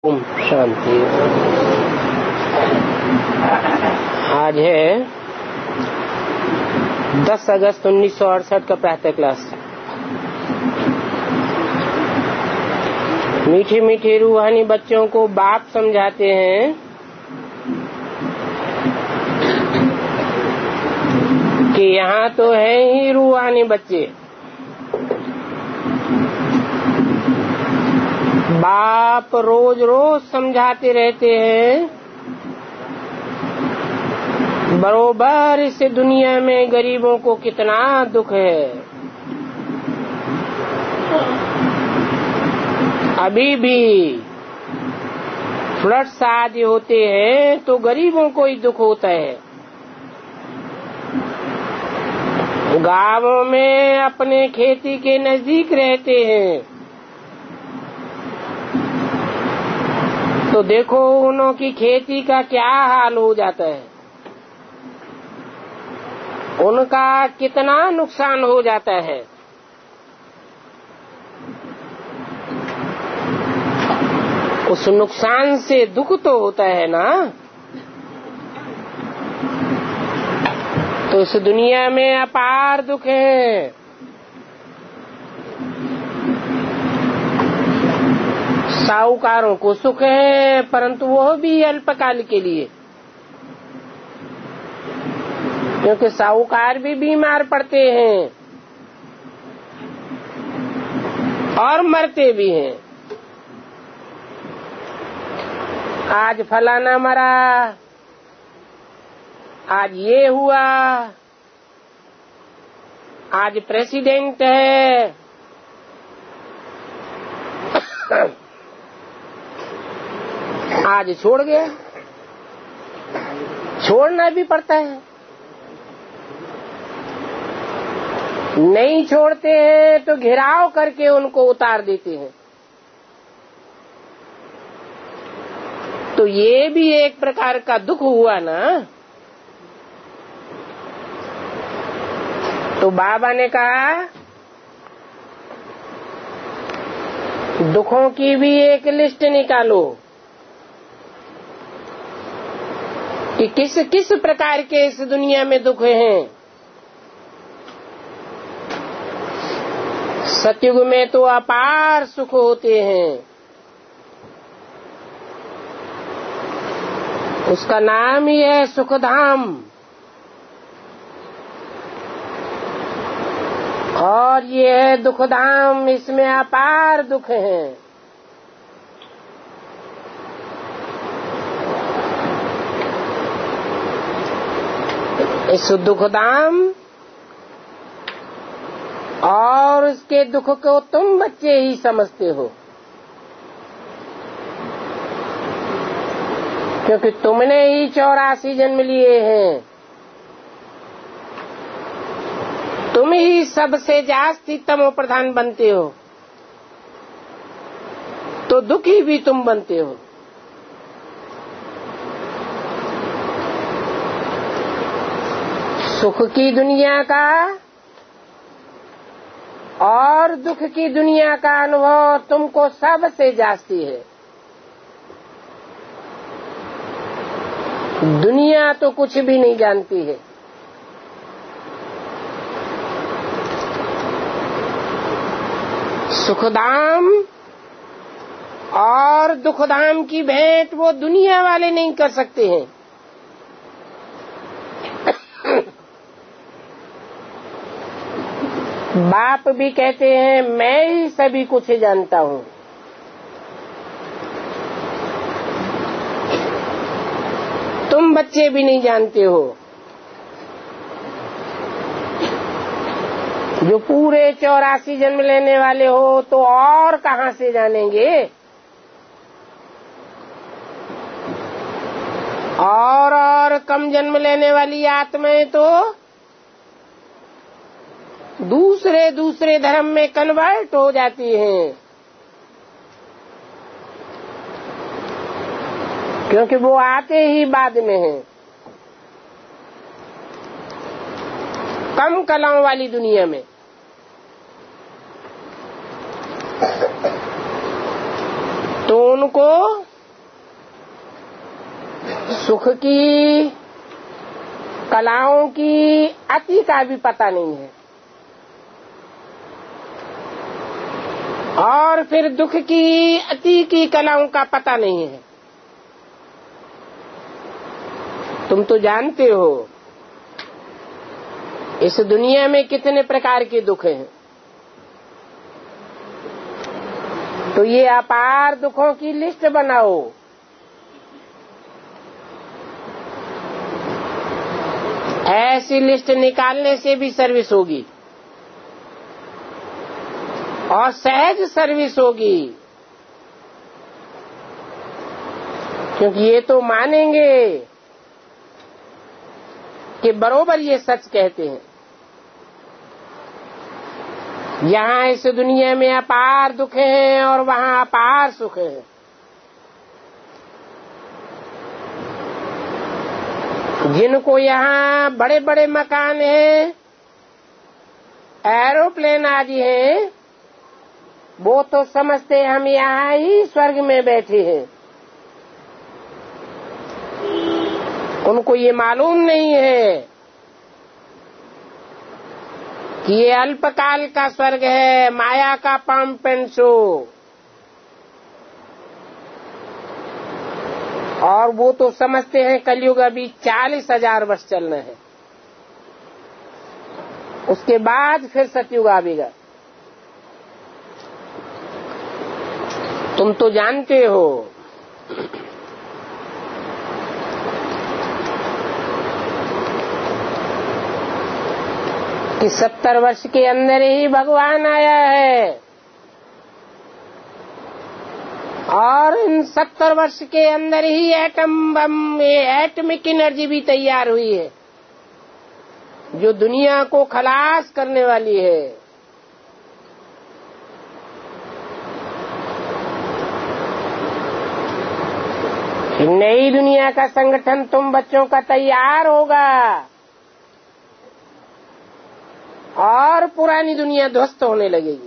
ओम शांति। आज है 10 अगस्त 1968 का प्रातः क्लास। मीठे मीठे रूहानी बच्चों को बाप समझाते हैं कि यहाँ तो है ही रूहानी बच्चे। बाप रोज रोज समझाते रहते हैं बरोबर इस दुनिया में गरीबों को कितना दुख है। अभी भी फ्लड्स आदि होते हैं तो गरीबों को ही दुख होता है। गांवों में अपने खेती के नजदीक रहते हैं तो देखो उन्हों की खेती का क्या हाल हो जाता है, उनका कितना नुकसान हो जाता है। उस नुकसान से दुख तो होता है ना। तो इस दुनिया में अपार दुख है। साहूकारों को सुख है परंतु वह भी अल्पकाल के लिए, क्योंकि साहूकार भी बीमार पड़ते हैं और मरते भी हैं। आज फलाना मरा, आज ये हुआ, आज प्रेसिडेंट है, आज छोड़ गया। छोड़ना भी पड़ता है, नहीं छोड़ते हैं तो घिराव करके उनको उतार देते हैं। तो ये भी एक प्रकार का दुख हुआ ना। तो बाबा ने कहा दुखों की भी एक लिस्ट निकालो कि किस किस प्रकार के इस दुनिया में दुख हैं। सतयुग में तो अपार सुख होते हैं, उसका नाम ही है सुखधाम। और ये है दुखधाम, इसमें अपार दुख हैं। इस दुखधाम और उसके दुख को तुम बच्चे ही समझते हो, क्योंकि तुमने ही 84 जन्म लिए हैं। तुम ही सबसे जास्ती तमो प्रधान बनते हो तो दुखी भी तुम बनते हो। सुख की दुनिया का और दुख की दुनिया का अनुभव तुमको सबसे जास्ती है। दुनिया तो कुछ भी नहीं जानती है। सुखधाम और दुखधाम की भेंट वो दुनिया वाले नहीं कर सकते हैं। बाप भी कहते हैं मैं ही सभी कुछ जानता हूँ। तुम बच्चे भी नहीं जानते हो। जो पूरे 84 जन्म लेने वाले हो तो और कहाँ से जानेंगे। और कम जन्म लेने वाली आत्माएं तो दूसरे धर्म में कन्वर्ट हो जाती हैं, क्योंकि वो आते ही बाद में हैं। कम कलाओं वाली दुनिया में तो उनको सुख की कलाओं की अति का भी पता नहीं है, और फिर दुख की अति की कलाओं का पता नहीं है। तुम तो जानते हो इस दुनिया में कितने प्रकार के दुख हैं। तो ये अपार दुखों की लिस्ट बनाओ। ऐसी लिस्ट निकालने से भी सर्विस होगी और सहज सर्विस होगी, क्योंकि ये तो मानेंगे कि बरोबर ये सच कहते हैं। यहाँ इस दुनिया में अपार दुख हैं और वहाँ अपार सुख है। जिनको यहाँ बड़े बड़े मकान हैं, एरोप्लेन आदि हैं, वो तो समझते हम यहाँ ही स्वर्ग में बैठे हैं। उनको ये मालूम नहीं है कि ये अल्पकाल का स्वर्ग है, माया का पंप एंड शो। और वो तो समझते हैं कलयुग अभी 40,000 वर्ष चलना है, उसके बाद फिर सतयुग आवेगा। तुम तो जानते हो कि 70 वर्ष के अंदर ही भगवान आया है, और इन 70 वर्ष के अंदर ही एटम बम, एटमिक एनर्जी भी तैयार हुई है, जो दुनिया को खलास करने वाली है। नई दुनिया का संगठन तुम बच्चों का तैयार होगा और पुरानी दुनिया ध्वस्त होने लगेगी।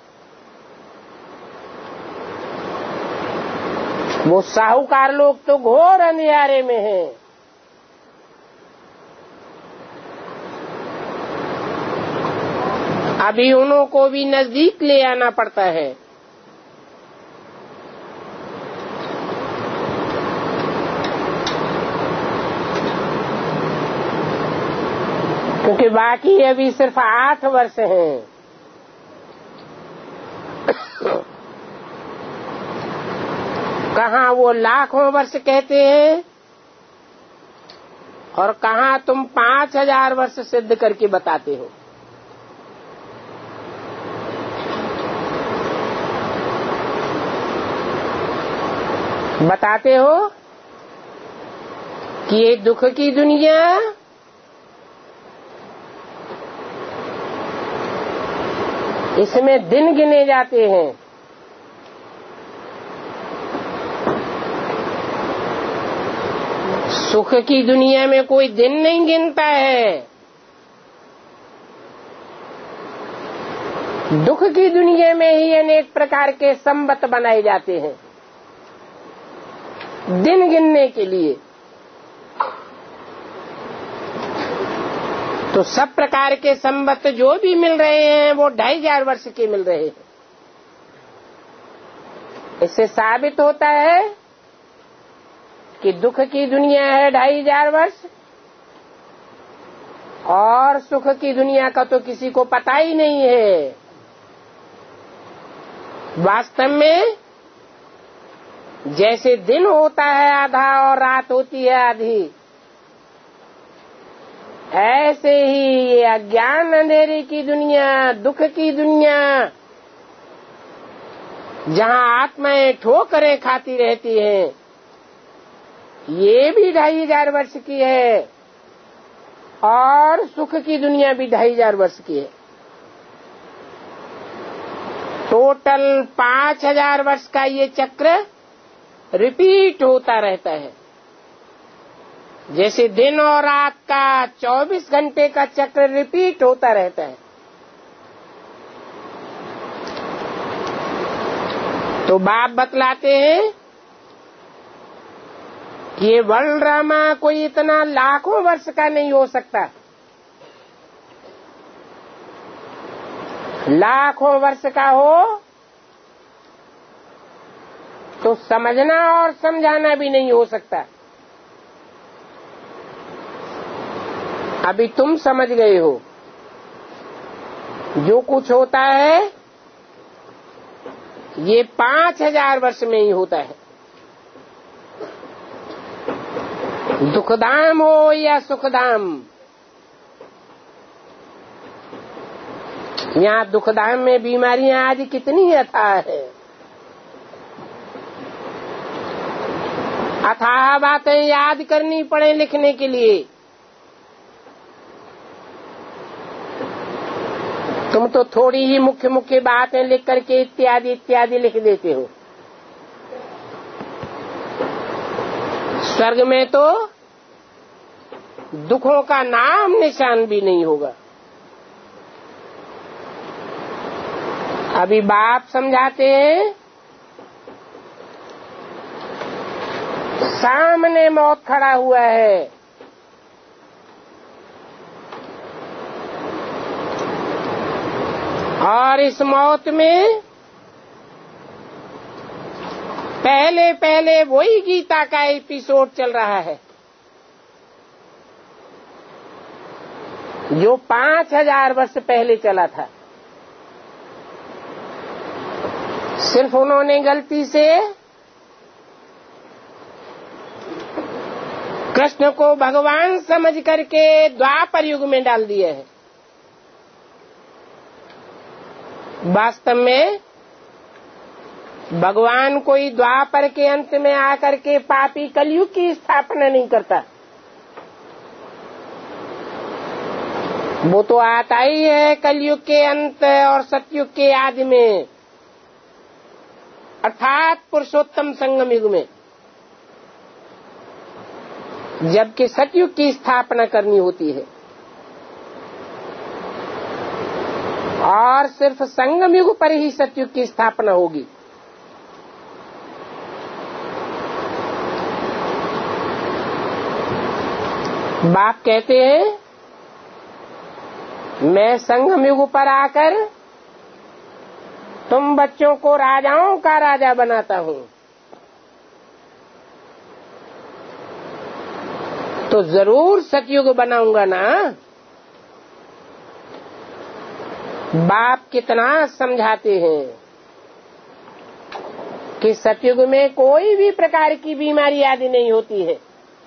वो साहूकार लोग तो घोर अंधियारे में हैं। अभी उन्हों को भी नजदीक ले आना पड़ता है। क्योंकि बाकी अभी सिर्फ 8 वर्ष हैं। कहाँ वो लाखों वर्ष कहते हैं और कहाँ तुम 5,000 वर्ष सिद्ध करके बताते हो। बताते हो कि ये दुख की दुनिया इसमें दिन गिने जाते हैं। सुख की दुनिया में कोई दिन नहीं गिनता है। दुख की दुनिया में ही अनेक प्रकार के संवत बनाए जाते हैं दिन गिनने के लिए। तो सब प्रकार के संवत जो भी मिल रहे हैं वो 2,500 वर्ष के मिल रहे हैं। इससे साबित होता है कि दुख की दुनिया है 2,500 वर्ष और सुख की दुनिया का तो किसी को पता ही नहीं है। वास्तव में जैसे दिन होता है आधा और रात होती है आधी, ऐसे ही ये अज्ञान अंधेरे की दुनिया, दुख की दुनिया, जहाँ आत्माएं ठोकरें खाती रहती हैं, ये भी 2,500 वर्ष की है और सुख की दुनिया भी 2,500 वर्ष की है। टोटल 5,000 वर्ष का ये चक्र रिपीट होता रहता है। जैसे दिन और रात का 24 घंटे का चक्र रिपीट होता रहता है। तो बाप बतलाते हैं ये वर्ल्ड ड्रामा कोई इतना लाखों वर्ष का नहीं हो सकता। लाखों वर्ष का हो तो समझना और समझाना भी नहीं हो सकता। अभी तुम समझ गए हो, जो कुछ होता है ये 5000 वर्ष में ही होता है। दुखधाम हो या सुखधाम, यहाँ दुखधाम में बीमारियां आज कितनी अथाह है। अथाह बातें याद करनी पड़े लिखने के लिए। तुम तो थोड़ी ही मुख्य मुख्य बातें लिख करके इत्यादि इत्यादि लिख देते हो। स्वर्ग में तो दुखों का नाम निशान भी नहीं होगा। अभी बाप समझाते हैं, सामने मौत खड़ा हुआ है, और इस मौत में पहले पहले वही गीता का एपिसोड चल रहा है जो 5000 वर्ष पहले चला था। सिर्फ उन्होंने गलती से कृष्ण को भगवान समझ करके द्वापर युग में डाल दिया है। वास्तव में भगवान कोई द्वापर के अंत में आकर के पापी कलयुग की स्थापना नहीं करता। वो तो आता ही है कलयुग के अंत और सतयुग के आदि में, अर्थात पुरुषोत्तम संगम युग में, जबकि सतयुग की स्थापना करनी होती है। और सिर्फ संगम युग पर ही सतयुग की स्थापना होगी। बाप कहते हैं, मैं संगम युग पर आकर तुम बच्चों को राजाओं का राजा बनाता हूँ, तो जरूर सतयुग बनाऊंगा ना। बाप कितना समझाते हैं कि सतयुग में कोई भी प्रकार की बीमारी आदि नहीं होती है।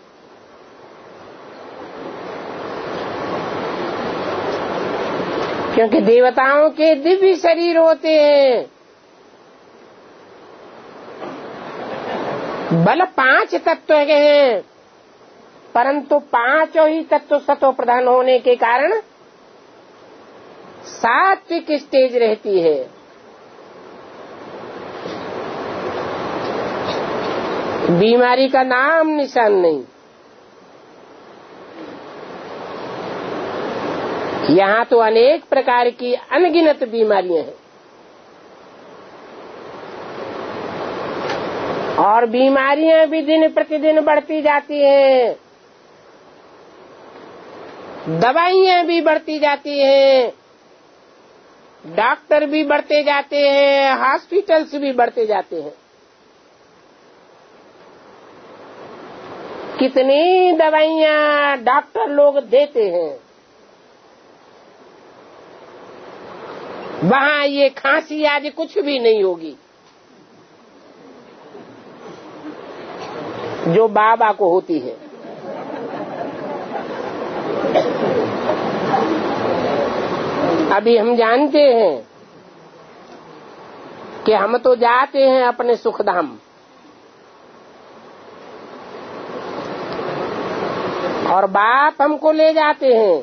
क्योंकि देवताओं के दिव्य शरीर होते हैं। बल 5 तत्व के हैं, परंतु 5 ही तत्व सतो प्रधान होने के कारण सात्विक स्टेज रहती है। बीमारी का नाम निशान नहीं। यहाँ तो अनेक प्रकार की अनगिनत बीमारियां हैं, और बीमारियां भी दिन प्रतिदिन बढ़ती जाती हैं, दवाइयां भी बढ़ती जाती हैं, डॉक्टर भी बढ़ते जाते हैं, हॉस्पिटल्स भी बढ़ते जाते हैं। कितनी दवाइयां डॉक्टर लोग देते हैं, वहाँ ये खांसी आदि कुछ भी नहीं होगी जो बाबा को होती है। अभी हम जानते हैं कि हम तो जाते हैं अपने सुखधाम, और बाप हमको ले जाते हैं,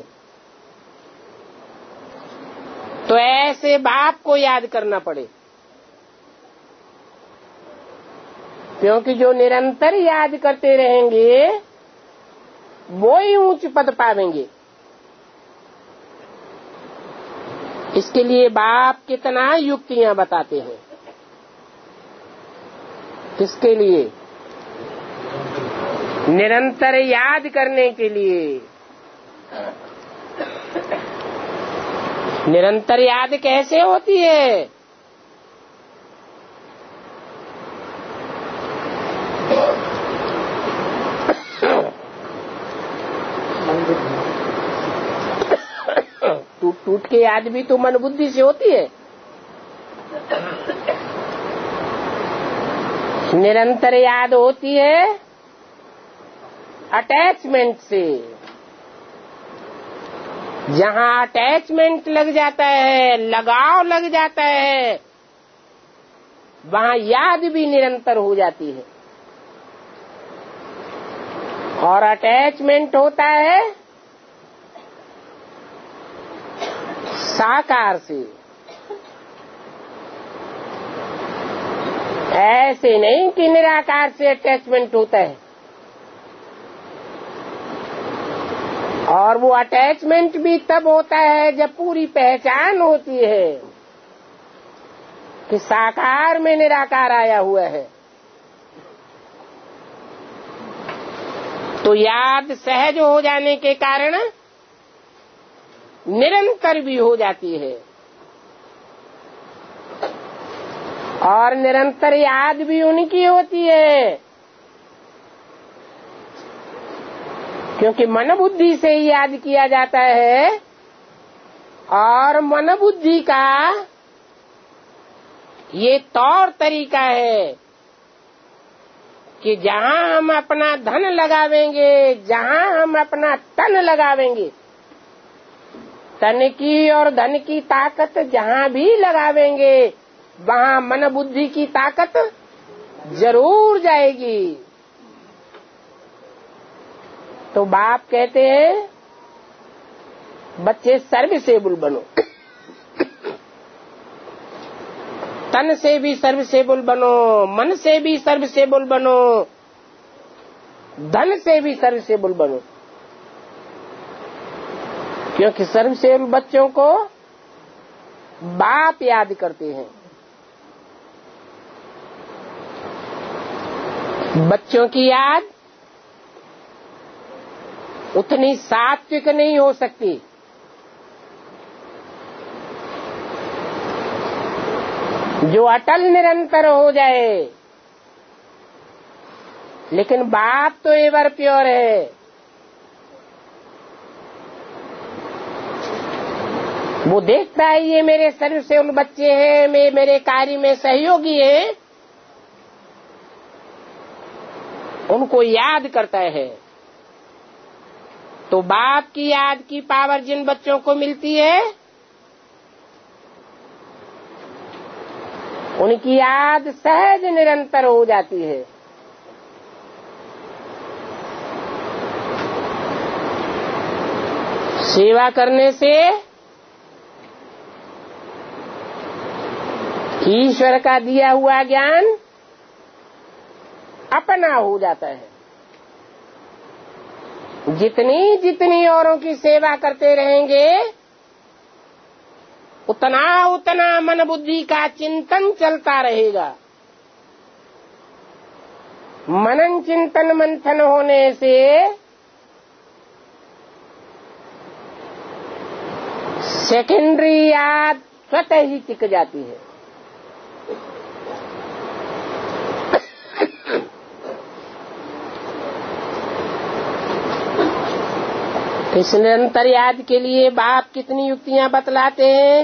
तो ऐसे बाप को याद करना पड़े, क्योंकि जो निरंतर याद करते रहेंगे वो ही ऊंच पद पावेंगे। इसके लिए बाप कितना युक्तियां बताते हैं। किसके लिए? निरंतर याद करने के लिए। निरंतर याद कैसे होती है? टूट टूट के याद भी तो मन बुद्धि से होती है। निरंतर याद होती है अटैचमेंट से। जहाँ अटैचमेंट लग जाता है, लगाव लग जाता है, वहाँ याद भी निरंतर हो जाती है। और अटैचमेंट होता है साकार से। ऐसे नहीं कि निराकार से अटैचमेंट होता है। और वो अटैचमेंट भी तब होता है जब पूरी पहचान होती है कि साकार में निराकार आया हुआ है। तो याद सहज हो जाने के कारण निरंतर भी हो जाती है। और निरंतर याद भी उनकी होती है क्योंकि मन बुद्धि से ही याद किया जाता है। और मन बुद्धि का ये तौर तरीका है कि जहाँ हम अपना धन लगावेंगे, जहाँ हम अपना तन लगावेंगे, तन की और धन की ताकत जहाँ भी लगावेंगे, वहाँ मन बुद्धि की ताकत जरूर जाएगी। तो बाप कहते हैं बच्चे सर्विसेबल बनो, तन से भी सर्विसेबल बनो, मन से भी सर्विसेबल बनो, धन से भी सर्विसेबल बनो। क्योंकि सर्विसेबल बच्चों को बाप याद करते हैं। बच्चों की याद उतनी सात्विक नहीं हो सकती। जो अटल निरंतर हो जाए। लेकिन बाप तो एवर प्योर है। वो देखता है ये मेरे सर्वसेवक बच्चे हैं, मेरे कार्य में सहयोगी हैं, उनको याद करता है। तो बाप की याद की पावर जिन बच्चों को मिलती है, उनकी याद सहज निरंतर हो जाती है। सेवा करने से ईश्वर का दिया हुआ ज्ञान अपना हो जाता है। जितनी जितनी औरों की सेवा करते रहेंगे, उतना उतना मन बुद्धि का चिंतन चलता रहेगा। मनन चिंतन मंथन होने से सेकेंडरी याद स्वतः ही टिक जाती है। इस निरंतर याद के लिए बाप कितनी युक्तियां बतलाते हैं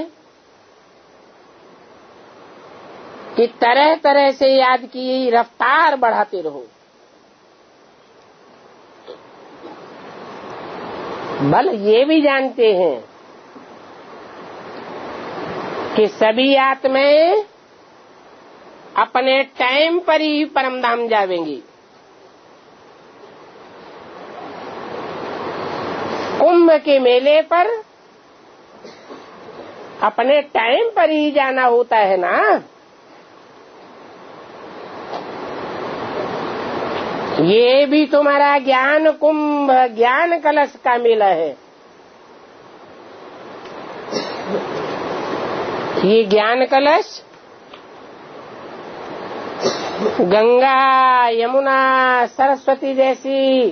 कि तरह तरह से याद की रफ्तार बढ़ाते रहो। बल ये भी जानते हैं कि सभी आत्माएं अपने टाइम पर ही परमधाम जावेंगी। कुंभ के मेले पर अपने टाइम पर ही जाना होता है ना। ये भी तुम्हारा ज्ञान कुंभ, ज्ञान कलश का मेला है। ये ज्ञान कलश गंगा, यमुना, सरस्वती जैसी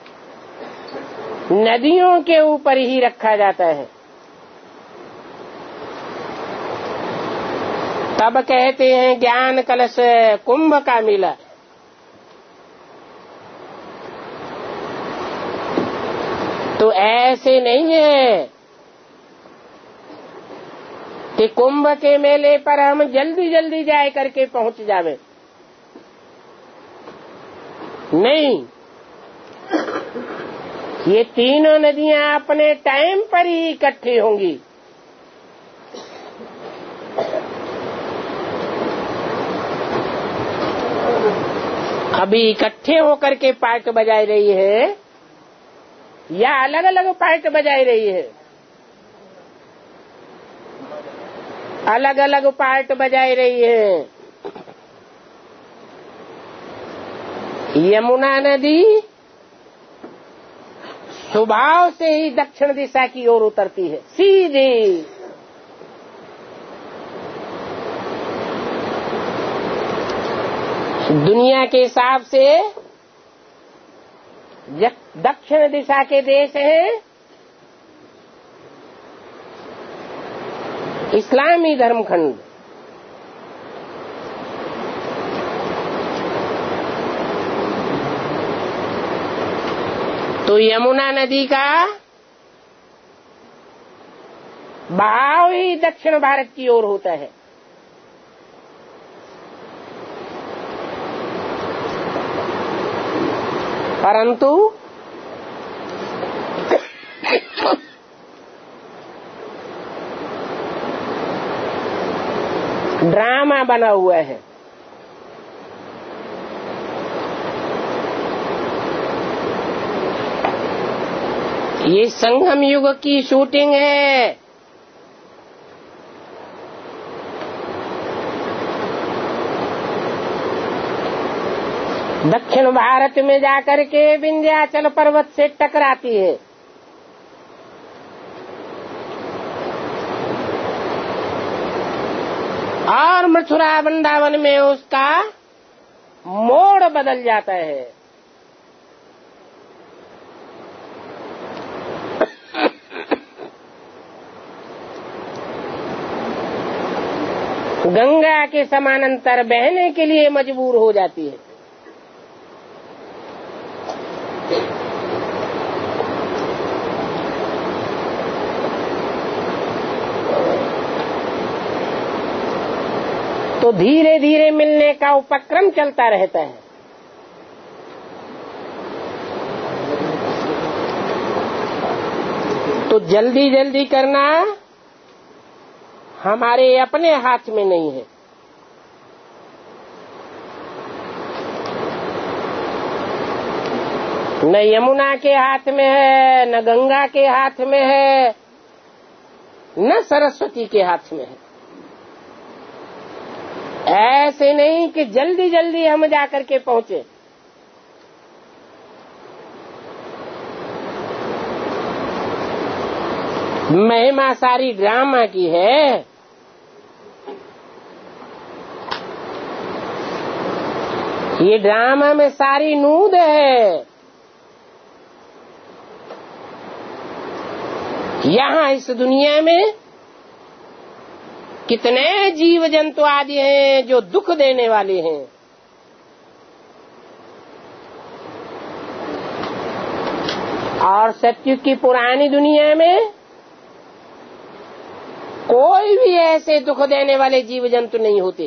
नदियों के ऊपर ही रखा जाता है। तब कहते हैं ज्ञान कलश कुंभ का मिला। तो ऐसे नहीं है कि कुंभ के मेले पर हम जल्दी जल्दी जाए करके पहुंच जावे। नहीं, ये तीनों नदियां अपने टाइम पर ही इकट्ठी होंगी। अभी इकट्ठे होकर के पार्ट बजाई रही है या अलग अलग पार्ट बजाई रही है? अलग अलग पार्ट बजाई रही है। यमुना नदी स्वभाव से ही दक्षिण दिशा की ओर उतरती है, सीधी। दुनिया के हिसाब से दक्षिण दिशा के देश हैं इस्लामी धर्मखंड। तो यमुना नदी का बहाव ही दक्षिण भारत की ओर होता है। परंतु ड्रामा बना हुआ है। ये संगम युग की शूटिंग है। दक्षिण भारत में जाकर के विंध्याचल पर्वत से टकराती है। और मथुरा वृंदावन में उसका मोड़ बदल जाता है। गंगा के समानांतर बहने के लिए मजबूर हो जाती है। तो धीरे धीरे मिलने का उपक्रम चलता रहता है। तो जल्दी जल्दी करना हमारे अपने हाथ में नहीं है। न यमुना के हाथ में है, न गंगा के हाथ में है, न सरस्वती के हाथ में है। ऐसे नहीं कि जल्दी जल्दी हम जाकर के पहुंचे। महिमा सारी ड्रामा की है। ये ड्रामा में सारी नूद है। यहाँ इस दुनिया में कितने जीव जंतु आदि हैं जो दुख देने वाले हैं। और सत्युग की पुरानी दुनिया में कोई भी ऐसे दुख देने वाले जीव जंतु नहीं होते।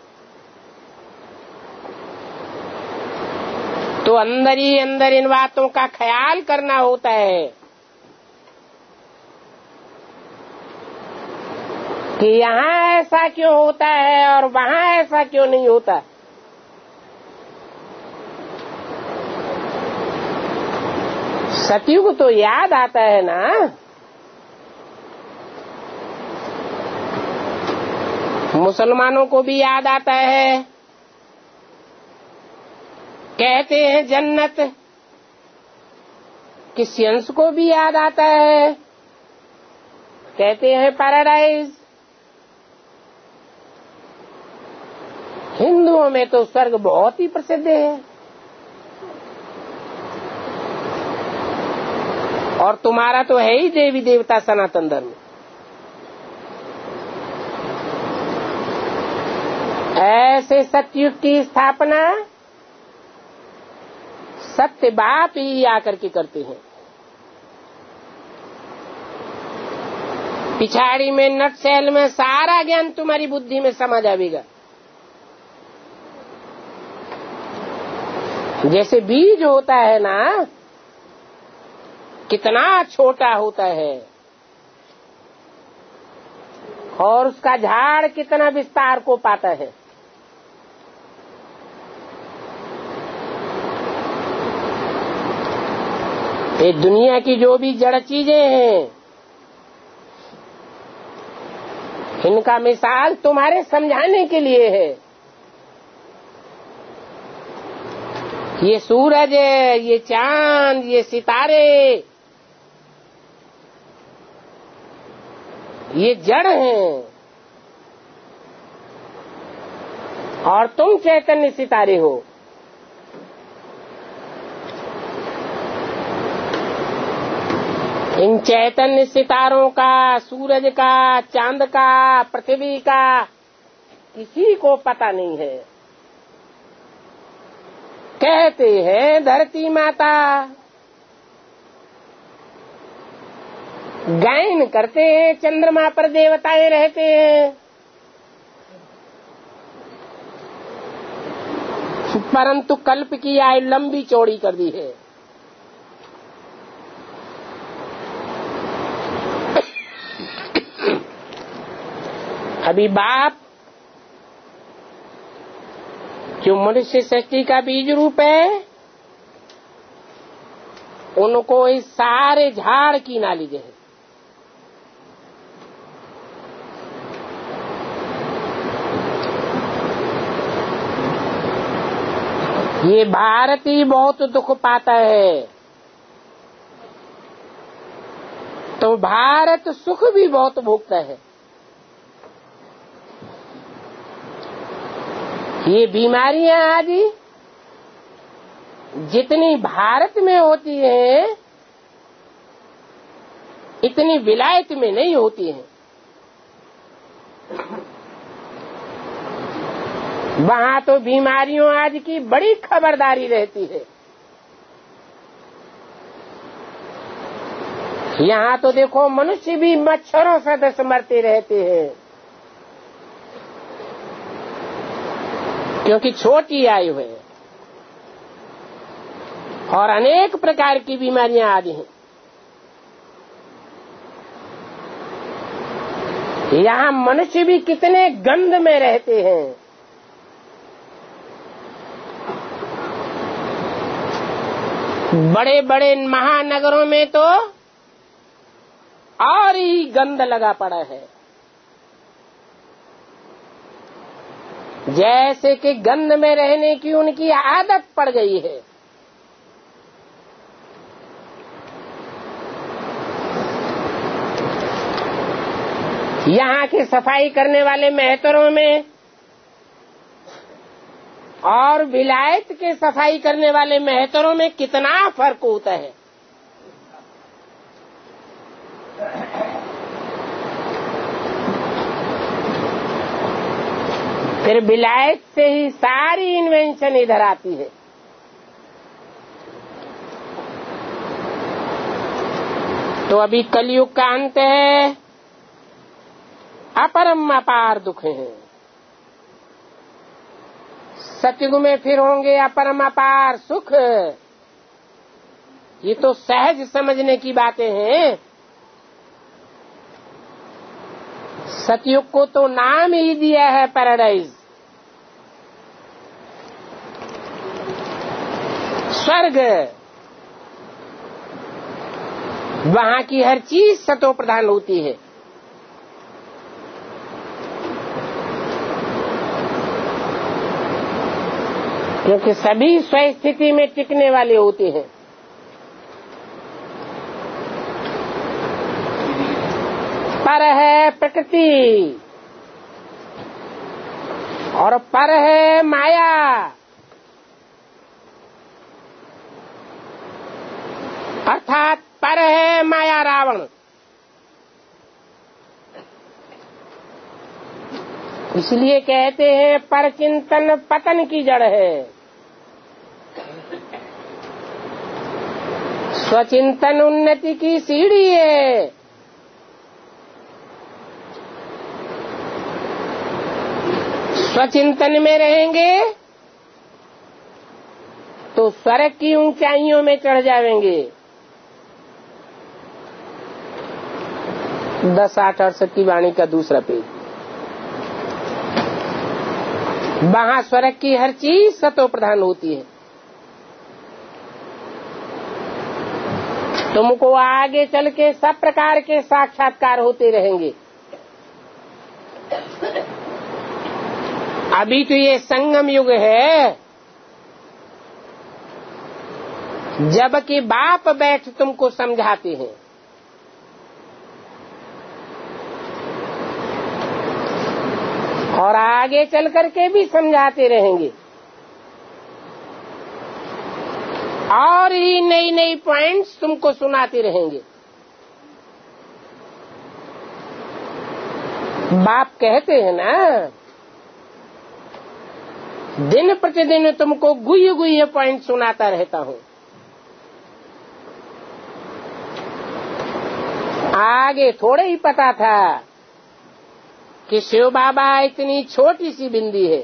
तो अंदर ही अंदर इन बातों का ख्याल करना होता है कि यहाँ ऐसा क्यों होता है और वहाँ ऐसा क्यों नहीं होता। सतयुग तो याद आता है ना। मुसलमानों को भी याद आता है। कहते हैं जन्नत, क्रिश्चियंस को भी याद आता है। कहते हैं पैराडाइज। हिंदू हिंदुओं में तो स्वर्ग बहुत ही प्रसिद्ध है, और तुम्हारा तो है ही देवी देवता सनातन धर्म। ऐसे सतयुग की स्थापना सत्य बाप ही आकर के करते हैं। पिछाड़ी में नटशेल में सारा ज्ञान तुम्हारी बुद्धि में समा जाएगा। जैसे बीज होता है ना, कितना छोटा होता है, और उसका झाड़ कितना विस्तार को पाता है। ये दुनिया की जो भी जड़ चीजें हैं, इनका मिसाल तुम्हारे समझाने के लिए है। ये सूरज है, ये चांद, ये सितारे, ये जड़ हैं, और तुम चैतन्य सितारे हो। इन चैतन्य सितारों का, सूरज का, चांद का, पृथ्वी का किसी को पता नहीं है। कहते हैं धरती माता, गायन करते हैं चंद्रमा पर देवताएं रहते हैं, परंतु कल्प की आयु लंबी चौड़ी कर दी है। अभी बाप जो मनुष्य सृष्टि का बीज रूप है, उनको इस सारे झाड़ की नॉलेज है। ये भारत ही बहुत दुख पाता है, तो भारत सुख भी बहुत भोगता है। ये बीमारियां आदि जितनी भारत में होती हैं, इतनी विलायत में नहीं होती हैं। वहां तो बीमारियों आदि की बड़ी खबरदारी रहती है। यहाँ तो देखो मनुष्य भी मच्छरों से दस मरते रहते हैं, क्योंकि छोटी आयु है और अनेक प्रकार की बीमारियां आदि हैं। यहाँ मनुष्य भी कितने गंध में रहते हैं। बड़े बड़े महानगरों में तो और ही गंध लगा पड़ा है, जैसे कि गंध में रहने की उनकी आदत पड़ गई है। यहाँ की सफाई करने वाले मेहतरों में और विलायत के सफाई करने वाले मेहतरों में कितना फर्क होता है। फिर विलायत से ही सारी इन्वेंशन इधर आती है। तो अभी कलयुग का अंत है, अपरम अपार दुख है। सतयुग में फिर होंगे अपरम अपार सुख। ये तो सहज समझने की बातें हैं। सतयुग को तो नाम ही दिया है पैराडाइज, स्वर्ग। वहां की हर चीज सतो प्रधान होती है। क्योंकि सभी स्वस्थिति में टिकने वाले होते हैं। पर है प्रकृति और पर है माया। अर्थात पर है माया रावण। इसलिए कहते हैं पर चिंतन पतन की जड़ है। स्वचिंतन उन्नति की सीढ़ी है। स्वचिंतन में रहेंगे तो स्वर्ग की ऊंचाइयों में चढ़ जाएंगे। 10-8-68 की वाणी का दूसरा पेज। वहां स्वर्ग की हर चीज सतो प्रधान होती है। तुमको आगे चल के सब प्रकार के साक्षात्कार होते रहेंगे। अभी तो ये संगम युग है, जबकि बाप बैठ तुमको समझाते हैं। और आगे चल करके भी समझाते रहेंगे। और ही नई नई पॉइंट्स तुमको सुनाते रहेंगे। बाप कहते हैं ना, दिन प्रतिदिन तुमको गुह्य गुह्य पॉइंट सुनाता रहता हूं। आगे थोड़े ही पता था कि शिव बाबा इतनी छोटी सी बिंदी है।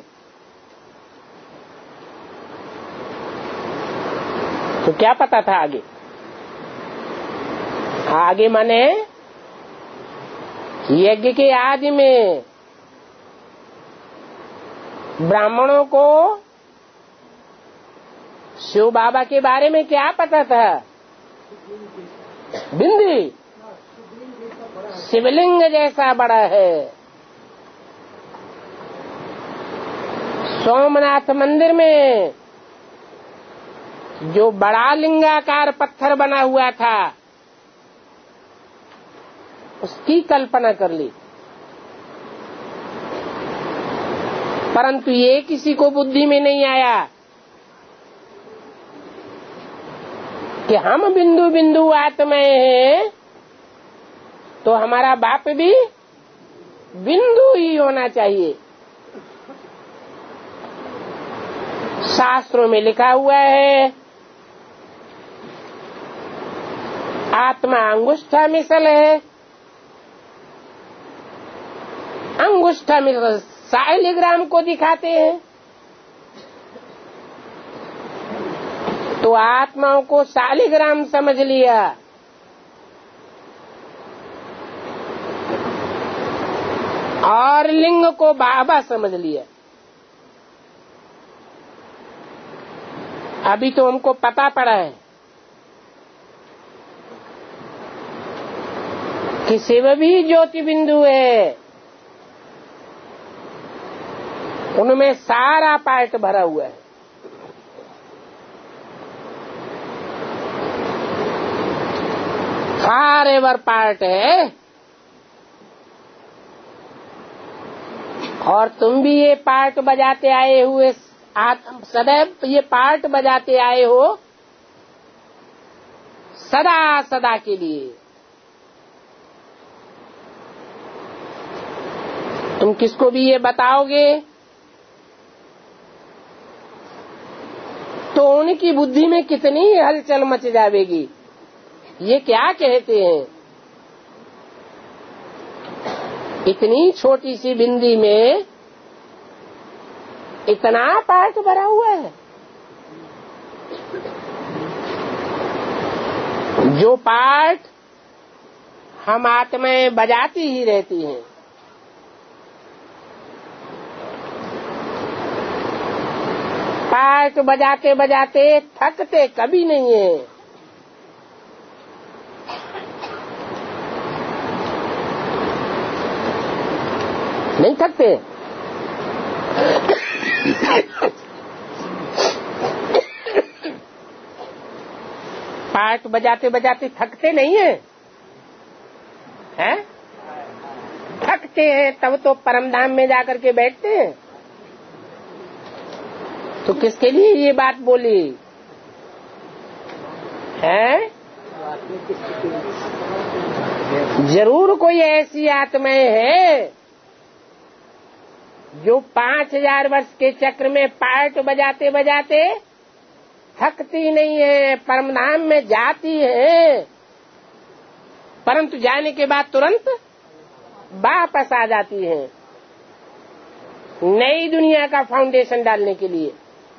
तो क्या पता था आगे? आगे माने यज्ञ के आदि में ब्राह्मणों को शिव बाबा के बारे में क्या पता था? बिंदी शिवलिंग जैसा बड़ा है। सोमनाथ मंदिर में जो बड़ा लिंगाकार पत्थर बना हुआ था, उसकी कल्पना कर ली। परंतु ये किसी को बुद्धि में नहीं आया कि हम बिंदु बिंदु आत्माएं हैं, तो हमारा बाप भी बिंदु ही होना चाहिए। शास्त्रों में लिखा हुआ है, आत्मा अंगुष्ठा मिसल है। अंगुष्ठा मिसल साइलिग्राम को दिखाते हैं। तो आत्माओं को सालिग्राम समझ लिया। और लिंग को बाबा समझ लिया। अभी तो हमको पता पड़ा है कि शिव भी ज्योति बिंदु है। उनमें सारा पार्ट भरा हुआ है। फार एवर पार्ट है। और तुम भी ये पार्ट बजाते आए हुए, सदैव ये पार्ट बजाते आए हो, सदा सदा के लिए। तुम किसको भी ये बताओगे तो उनकी बुद्धि में कितनी हलचल मच जाएगी। ये क्या कहते हैं? इतनी छोटी सी बिंदी में इतना पार्ट भरा हुआ है। जो पार्ट हम आत्माएं बजाती ही रहती हैं। पार्ट बजाते बजाते थकते कभी नहीं है। नहीं थकते। पार्ट बजाते बजाते थकते नहीं है, हैं? थकते हैं तब तो परमधाम में जाकर के बैठते हैं। तो किसके लिए ये बात बोली है? जरूर कोई ऐसी आत्माएं है जो 5000 वर्ष के चक्र में पार्ट बजाते बजाते थकती नहीं है, परमधाम में जाती है, परंतु जाने के बाद तुरंत वापस आ जाती है नई दुनिया का फाउंडेशन डालने के लिए।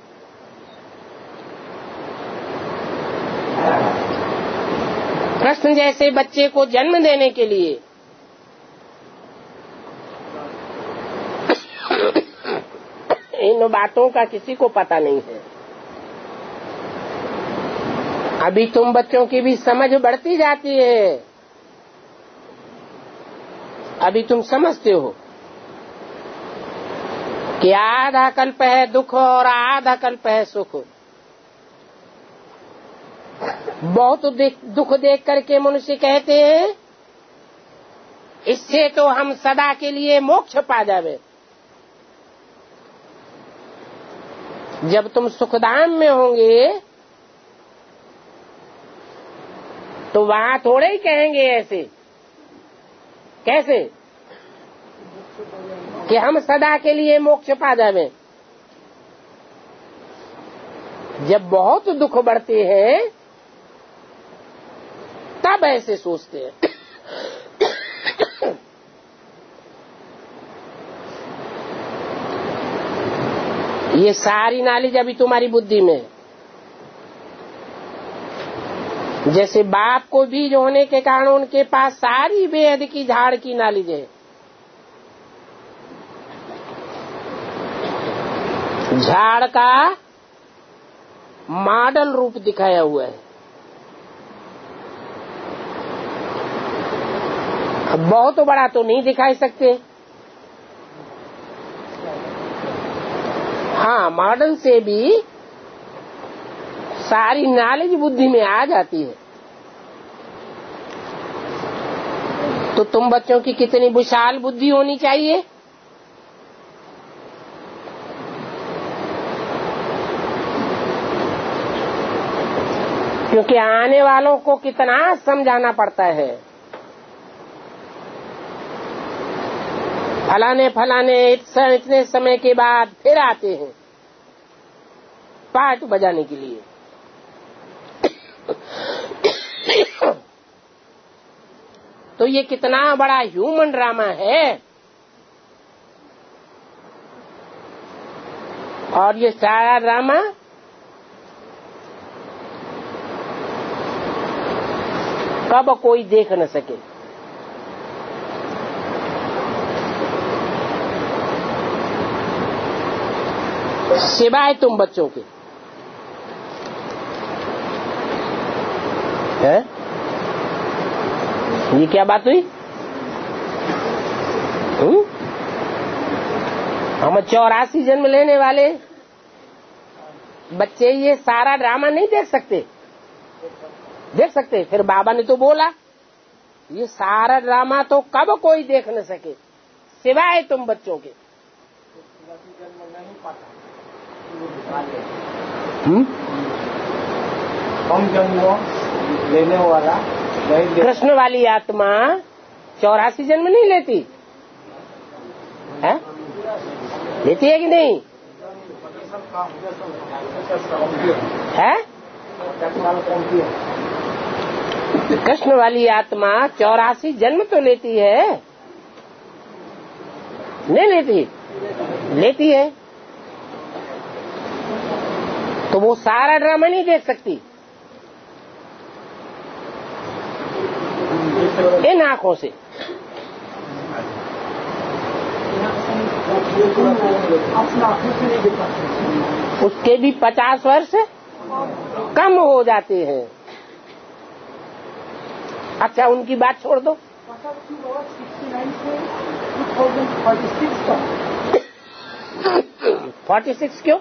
कृष्ण जैसे बच्चे को जन्म देने के लिए इन बातों का किसी को पता नहीं है। अभी तुम बच्चों की भी समझ बढ़ती जाती है, अभी तुम समझते हो कि आधा कल्प है दुख और आधा कल्प है सुख। बहुत दुख देख करके मनुष्य कहते हैं इससे तो हम सदा के लिए मोक्ष पा जावे। जब तुम सुखधाम में होंगे तो वहां थोड़े ही कहेंगे ऐसे, कैसे कि हम सदा के लिए मोक्ष पा जावे। जब बहुत दुख बढ़ते हैं तब ऐसे सोचते हैं। ये सारी नॉलेज अभी तुम्हारी बुद्धि में है। जैसे बाप को बीज होने के कारण उनके पास सारी वेद की झाड़ की नॉलेज है, झाड़ का मॉडल रूप दिखाया हुआ है। अब बहुत बड़ा तो नहीं दिखाई सकते, हाँ मॉडल से भी सारी नॉलेज बुद्धि में आ जाती है। तो तुम बच्चों की कितनी विशाल बुद्धि होनी चाहिए। क्योंकि आने वालों को कितना समझाना पड़ता है। फलाने इतने समय के बाद फिर आते हैं पार्ट बजाने के लिए। तो ये कितना बड़ा ह्यूमन ड्रामा है। और ये सारा ड्रामा कब कोई देख न सके। सिवाय तुम बच्चों के है। ये क्या बात हुई? हम 84 जन्म लेने वाले बच्चे ये सारा ड्रामा नहीं देख सकते। देख सकते, फिर बाबा ने तो बोला ये सारा ड्रामा तो कब कोई देख न सके सिवाय तुम बच्चों के। कम जन्म लेने वाला कृष्ण वाली आत्मा 84 जन्म नहीं लेती है? लेती है कि नहीं है? कृष्ण वाली आत्मा 84 जन्म तो लेती है, नहीं लेती? लेती है। तो वो सारा ड्रामा नहीं देख सकती इन आंखों से। उसके भी 50 वर्ष कम हो जाते हैं। अच्छा उनकी बात छोड़ दो। 46 क्यों?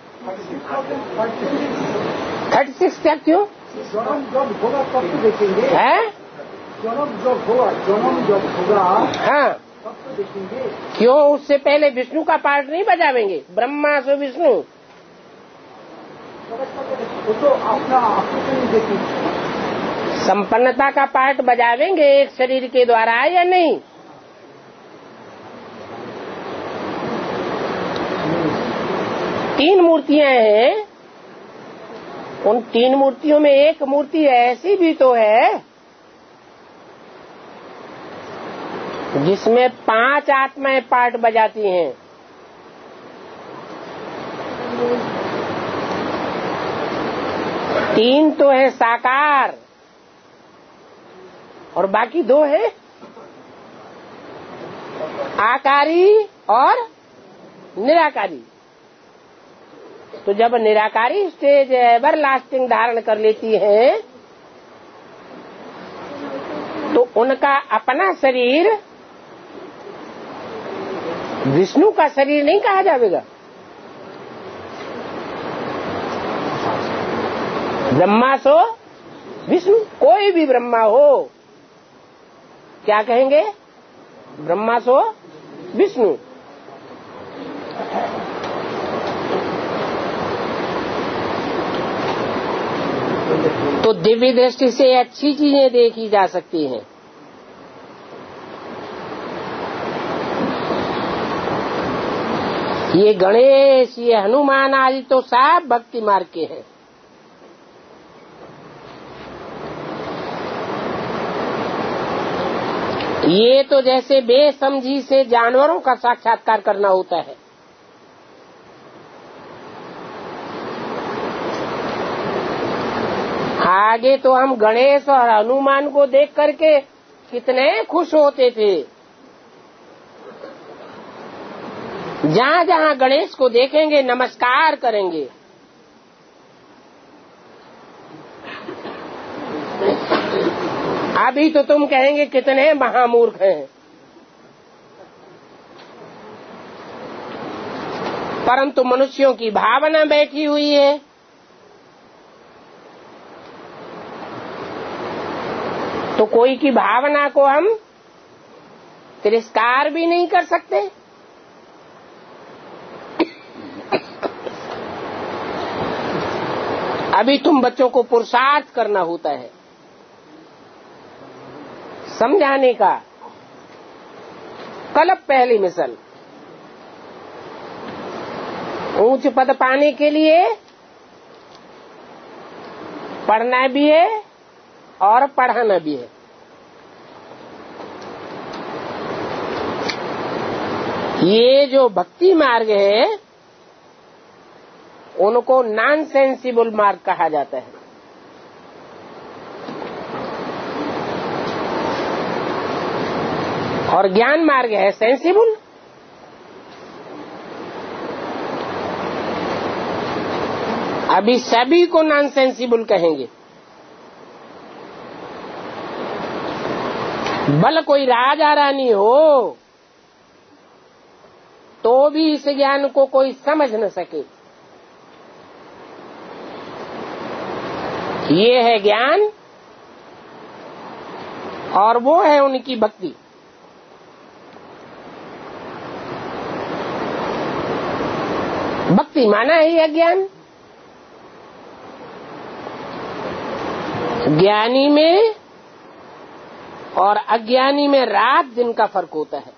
36 क्या क्यों जन्म जब होगा तब तो देखेंगे। है? जन्म जब होगा हाँ तब तो देखेंगे। क्यों? उससे पहले विष्णु का पार्ट नहीं बजावेंगे? ब्रह्मा से विष्णु वो तो अपना आंखों से नहीं देखेंगे। संपन्नता का पाठ बजावेंगे एक शरीर के द्वारा या नहीं? तीन मूर्तियां हैं, उन तीन मूर्तियों में एक मूर्ति ऐसी भी तो है जिसमें 5 आत्माएं पाठ बजाती हैं। तीन तो है साकार और बाकी 2 है आकारी और निराकारी। तो जब निराकारी स्टेज एवर लास्टिंग धारण कर लेती है तो उनका अपना शरीर विष्णु का शरीर नहीं कहा जाएगा। ब्रह्मा सो विष्णु, कोई भी ब्रह्मा हो क्या कहेंगे? ब्रह्मा सो विष्णु। तो दिव्य दृष्टि से अच्छी चीजें देखी जा सकती हैं। ये गणेश, ये हनुमान आदि तो सब भक्ति मार्ग के हैं। ये तो जैसे बेसमझी से जानवरों का साक्षात्कार करना होता है। आगे तो हम गणेश और हनुमान को देख करके कितने खुश होते थे। जहाँ जहाँ गणेश को देखेंगे नमस्कार करेंगे। अभी तो तुम कहेंगे कितने महामूर्ख हैं। परंतु मनुष्यों की भावना बैठी हुई है। तो कोई की भावना को हम तिरस्कार भी नहीं कर सकते। अभी तुम बच्चों को पुरुषार्थ करना होता है, समझाने का। कल पहली मिसल, ऊंच पद पाने के लिए पढ़ना भी है और पढ़ाना भी है। ये जो भक्ति मार्ग है उनको नॉन सेंसिबल मार्ग कहा जाता है। और ज्ञान मार्ग है सेंसिबल। अभी सभी को नॉन सेंसिबल कहेंगे। भले कोई राजा रानी हो तो भी इस ज्ञान को कोई समझ न सके। ये है ज्ञान और वो है उनकी भक्ति। भक्ति माना ही है ज्ञान। ज्ञानी में और अज्ञानी में रात दिन का फर्क होता है।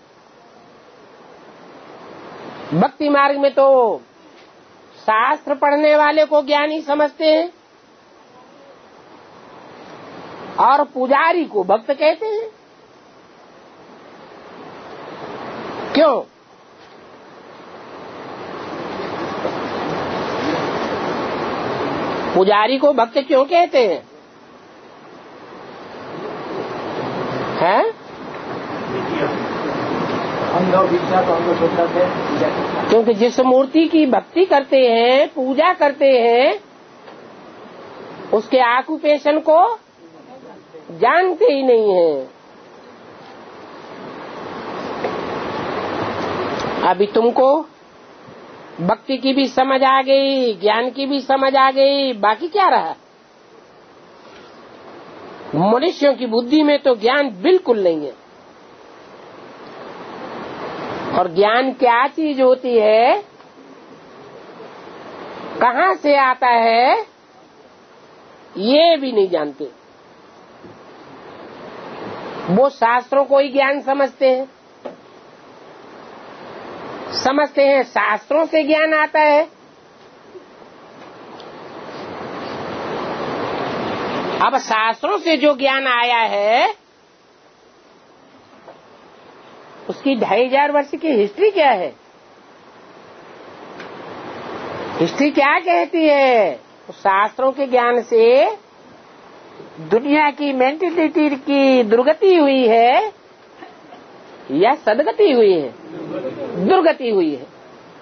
भक्ति मार्ग में तो शास्त्र पढ़ने वाले को ज्ञानी समझते हैं और पुजारी को भक्त कहते हैं। क्यों? पुजारी को भक्त क्यों कहते हैं? हैं? क्योंकि जिस मूर्ति की भक्ति करते हैं, पूजा करते हैं, उसके ऑक्यूपेशन को जानते ही नहीं है। अभी तुमको भक्ति की भी समझ आ गई, ज्ञान की भी समझ आ गई, बाकी क्या रहा? मनुष्यों की बुद्धि में तो ज्ञान बिल्कुल नहीं है। और ज्ञान क्या चीज होती है? कहां से आता है ये भी नहीं जानते। वो शास्त्रों को ही ज्ञान समझते हैं, शास्त्रों से ज्ञान आता है। अब शास्त्रों से जो ज्ञान आया है उसकी 2500 वर्ष की हिस्ट्री क्या है? हिस्ट्री क्या कहती है? शास्त्रों के ज्ञान से दुनिया की मेंटेलिटी की दुर्गति हुई है या सदगति हुई है? दुर्गति हुई है।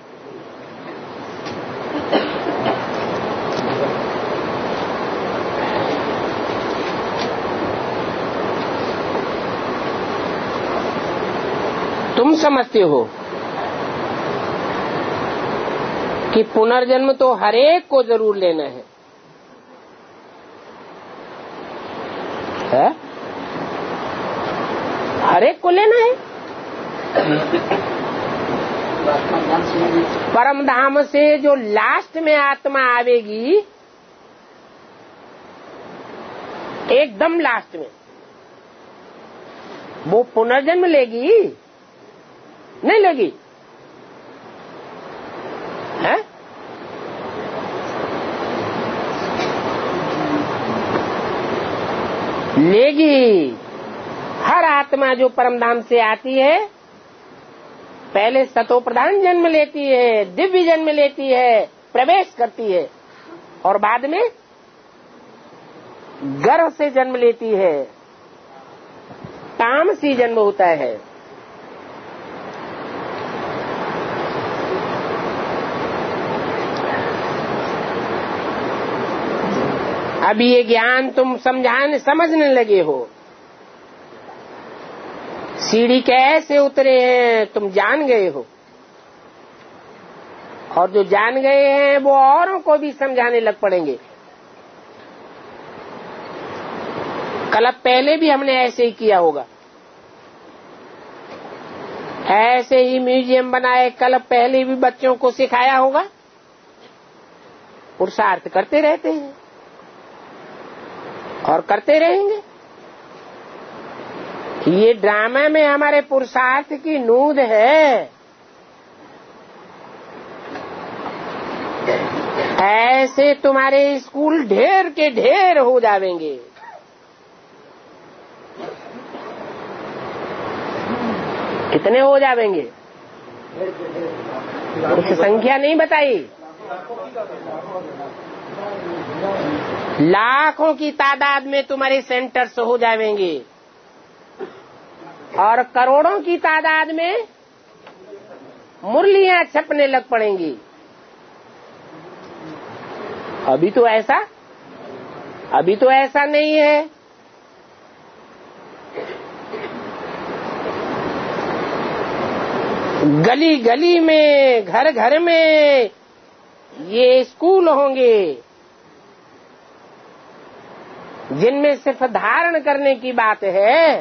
तुम समझते हो कि पुनर्जन्म तो हर एक को जरूर लेना है? हर एक को लेना है। परम धाम से जो लास्ट में आत्मा आवेगी, एकदम लास्ट में, वो पुनर्जन्म लेगी? नहीं लेगी है? लेगी। हर आत्मा जो परमधाम से आती है पहले सतो प्रधान जन्म लेती है, दिव्य जन्म लेती है, प्रवेश करती है, और बाद में गर्भ से जन्म लेती है, तामसी जन्म होता है। अब ये ज्ञान तुम समझने लगे हो। सीढ़ी कैसे उतरे हैं तुम जान गए हो, और जो जान गए हैं वो औरों को भी समझाने लग पड़ेंगे। कल पहले भी हमने ऐसे ही किया होगा, ऐसे ही म्यूजियम बनाए, कल पहले भी बच्चों को सिखाया होगा। पुरुषार्थ करते रहते हैं और करते रहेंगे। ये ड्रामा में हमारे पुरुषार्थ की नूंद है। ऐसे तुम्हारे स्कूल ढेर के ढेर हो जाएंगे। कितने हो जाएंगे? कुछ संख्या नहीं बताई। लाखों की तादाद में तुम्हारे सेंटर्स हो जाएंगे और करोड़ों की तादाद में मुरलियां छपने लग पड़ेंगी। अभी तो ऐसा नहीं है। गली गली में, घर घर में ये स्कूल होंगे जिनमें सिर्फ धारण करने की बात है।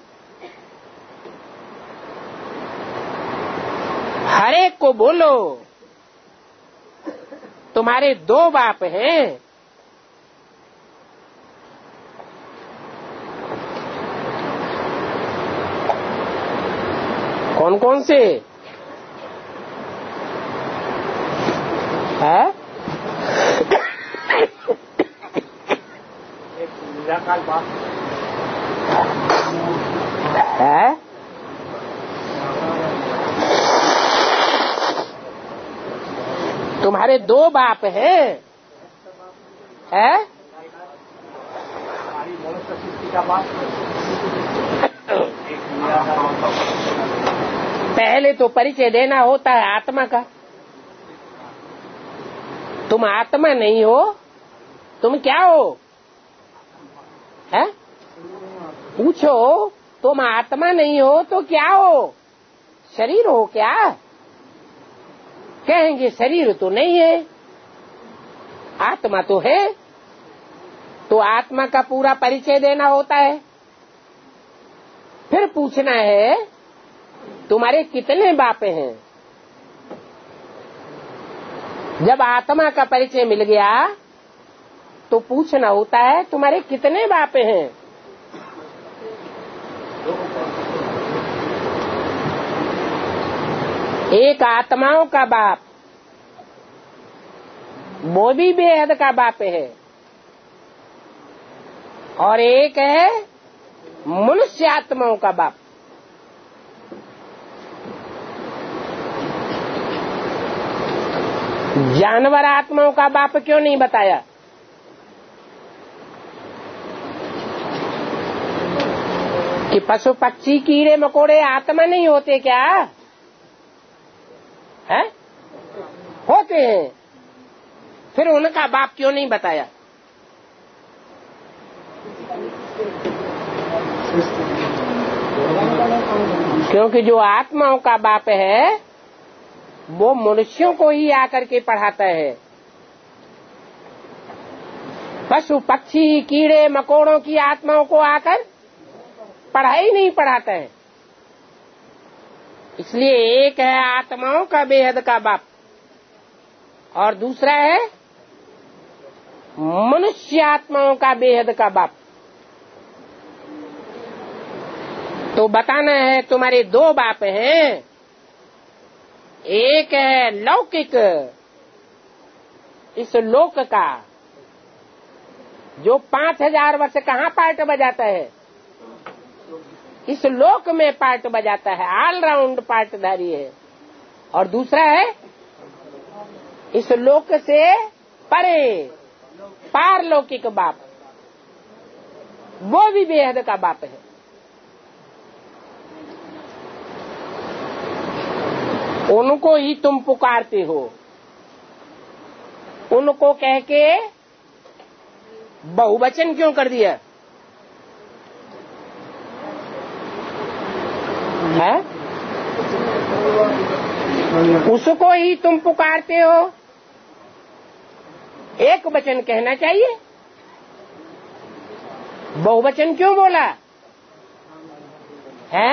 हर एक को बोलो तुम्हारे 2 बाप हैं। कौन कौन से है? निराकार बाप है? तुम्हारे 2 बाप हैं? है? पहले तो परिचय देना होता है आत्मा का। तुम आत्मा नहीं हो, तुम क्या हो? है? पूछो, तुम आत्मा नहीं हो तो क्या हो? शरीर हो क्या? कहेंगे शरीर तो नहीं है, आत्मा तो है। तो आत्मा का पूरा परिचय देना होता है। फिर पूछना है तुम्हारे कितने बाप हैं? जब आत्मा का परिचय मिल गया तो पूछना होता है तुम्हारे कितने बाप हैं? एक आत्माओं का बाप, वो भी बेहद का बाप है, और एक है मनुष्य आत्माओं का बाप। जानवर आत्माओं का बाप क्यों नहीं बताया? कि पशु पक्षी कीड़े मकोड़े आत्मा नहीं होते क्या? है? होते हैं। फिर उनका बाप क्यों नहीं बताया? क्योंकि जो आत्माओं का बाप है वो मनुष्यों को ही आकर के पढ़ाता है। पशु पक्षी कीड़े मकोड़ों की आत्माओं को आकर पढ़ाई नहीं पढ़ाता है। इसलिए एक है आत्माओं का बेहद का बाप और दूसरा है मनुष्य आत्माओं का बेहद का बाप। तो बताना है तुम्हारे दो बाप हैं। एक है लौकिक, इस लोक का, जो 5000 वर्ष कहाँ पार्ट बजाता है? इस लोक में पार्ट बजाता है, ऑलराउंड पार्टधारी है। और दूसरा है इस लोक से परे पारलौकिक बाप, वो भी बेहद का बाप है। उनको ही तुम पुकारते हो। उनको कह के बहुवचन क्यों कर दिया है? उसको ही तुम पुकारते हो। एक वचन कहना चाहिए, बहुवचन क्यों बोला है?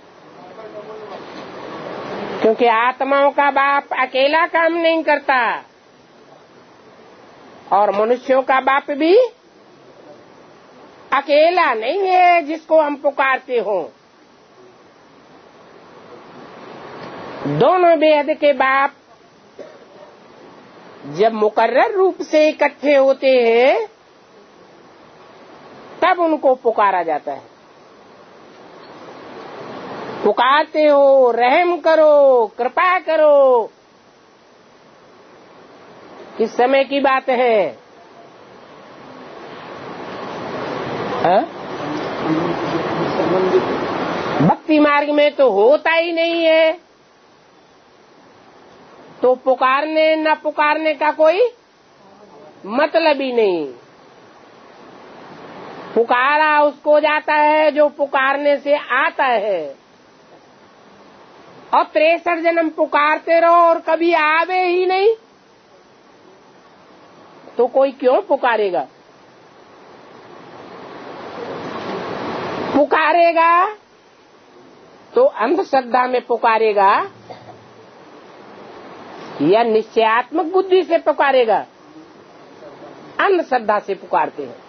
क्योंकि आत्माओं का बाप अकेला काम नहीं करता और मनुष्यों का बाप भी अकेला नहीं है जिसको हम पुकारते हो। दोनों बेहद के बाप जब मुकर्रर रूप से इकट्ठे होते हैं तब उनको पुकारा जाता है। पुकारते हो रहम करो, कृपा करो, किस समय की बात है? भक्ति मार्ग में तो होता ही नहीं है, तो पुकारने न पुकारने का कोई मतलब ही नहीं। पुकारा उसको जाता है जो पुकारने से आता है, और 63 जन्म पुकारते रहो और कभी आवे ही नहीं तो कोई क्यों पुकारेगा? पुकारेगा तो अंधश्रद्धा में पुकारेगा या निश्चयात्मक बुद्धि से पुकारेगा? अंधश्रद्धा से पुकारते हैं।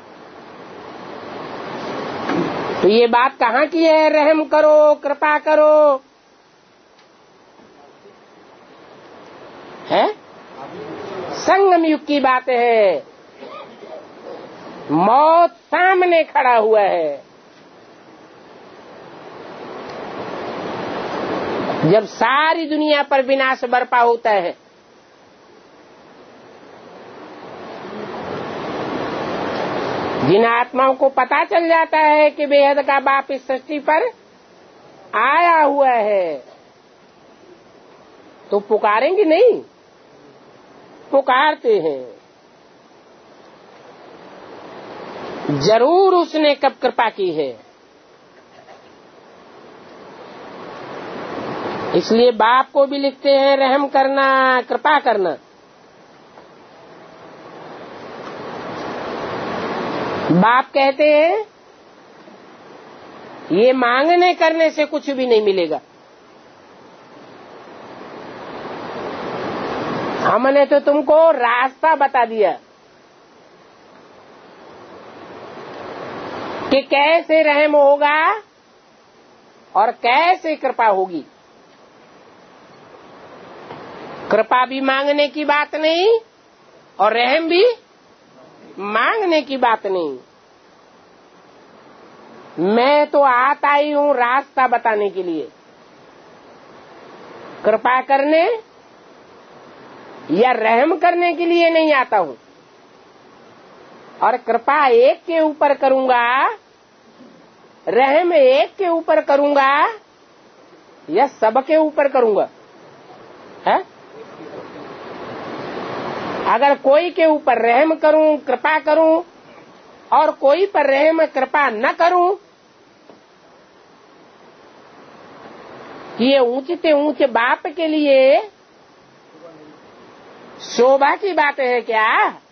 तो ये बात कहाँ की है? रहम करो, कृपा करो, है संगम युग की बात है। मौत सामने खड़ा हुआ है। जब सारी दुनिया पर विनाश बरपा होता है जिन आत्माओं को पता चल जाता है कि बेहद का बाप इस सृष्टि पर आया हुआ है तो पुकारेंगे नहीं? पुकारते हैं। जरूर उसने कब कृपा की है। इसलिए बाप को भी लिखते हैं रहम करना, कृपा करना। बाप कहते हैं ये मांगने करने से कुछ भी नहीं मिलेगा, हमने तो तुमको रास्ता बता दिया कि कैसे रहम होगा और कैसे कृपा होगी। कृपा भी मांगने की बात नहीं और रहम भी मांगने की बात नहीं। मैं तो आता ही हूं रास्ता बताने के लिए, कृपा करने या रहम करने के लिए नहीं आता हूं। और कृपा एक के ऊपर करूंगा, रहम एक के ऊपर करूंगा या सबके ऊपर करूंगा, है? अगर कोई के ऊपर रहम करूं, कृपा करूं और कोई पर रहम कृपा न करूं, ये ऊंचे ऊंचे बाप के लिए शोभा की बात है क्या?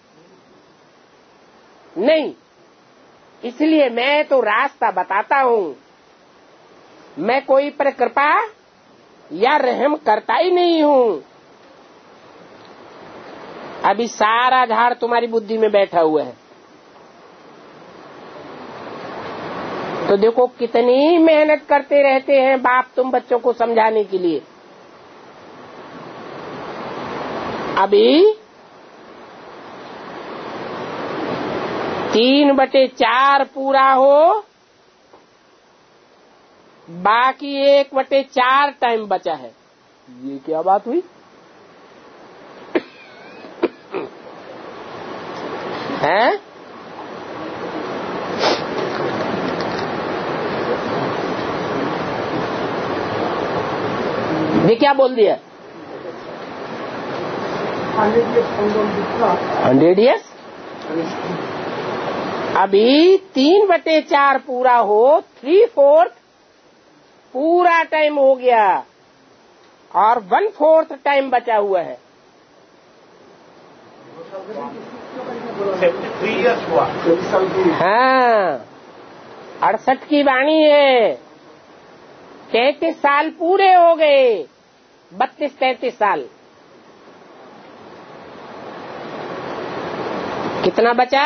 नहीं। इसलिए मैं तो रास्ता बताता हूं। मैं कोई पर कृपा या रहम करता ही नहीं हूं। अभी सारा झाड़ तुम्हारी बुद्धि में बैठा हुआ है, तो देखो कितनी मेहनत करते रहते हैं बाप तुम बच्चों को समझाने के लिए। अभी 3/4 पूरा हो, बाकी 1/4 टाइम बचा है। ये क्या बात हुई? हैं? ये क्या बोल दिया? 100 years? अभी 3/4 पूरा हो, 3/4 पूरा टाइम हो गया और 1/4 टाइम बचा हुआ है। 73 years हुआ। हाँ, 68 की वाणी है। 33 साल पूरे हो गए, 32-33 साल। कितना बचा?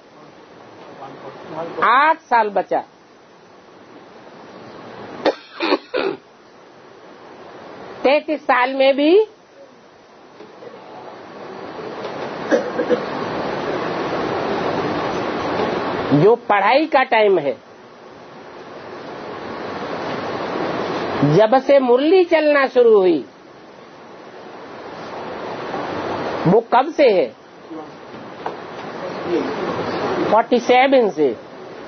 8 साल बचा। तैतीस साल में भी जो पढ़ाई का टाइम है, जब से मुरली चलना शुरू हुई, वो कब से है? 47 से।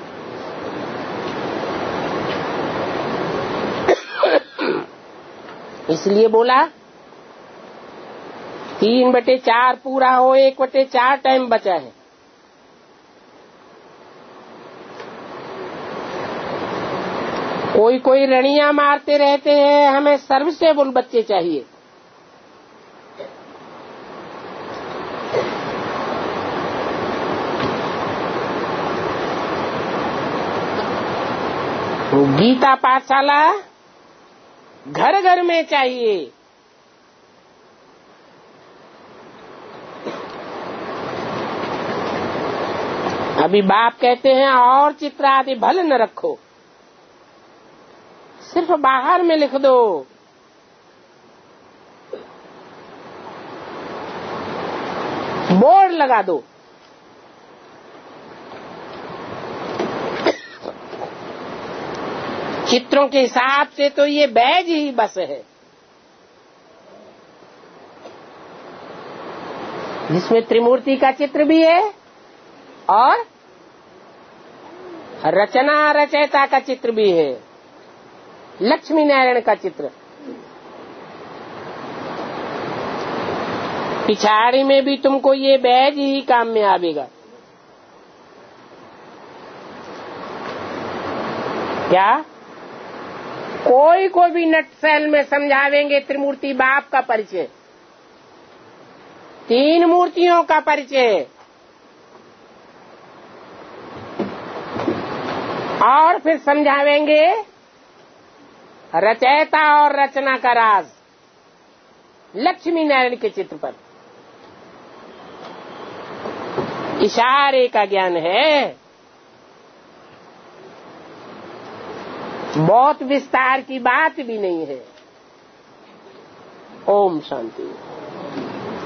इसलिए बोला 3/4 पूरा हो, 1/4 टाइम बचा है। कोई कोई रणियां मारते रहते हैं, हमें सर्विसेबल बच्चे चाहिए। गीता पाठशाला घर घर में चाहिए। अभी बाप कहते हैं और चित्र आदि भले न रखो, सिर्फ बाहर में लिख दो। बोर्ड लगा दो। चित्रों के हिसाब से तो ये बैज ही बस है, जिसमें त्रिमूर्ति का चित्र भी है और रचना रचयिता का चित्र भी है, लक्ष्मी नारायण का चित्र। पिछाड़ी में भी तुमको ये बैज ही काम में आवेगा। क्या कोई को भी नटसेल में समझावेंगे त्रिमूर्ति बाप का परिचय, 3 मूर्तियों का परिचय, और फिर समझावेंगे रचयिता और रचना का राज लक्ष्मी नारायण के चित्र पर। इशारे का ज्ञान है, बहुत विस्तार की बात भी नहीं है। ओम शांति।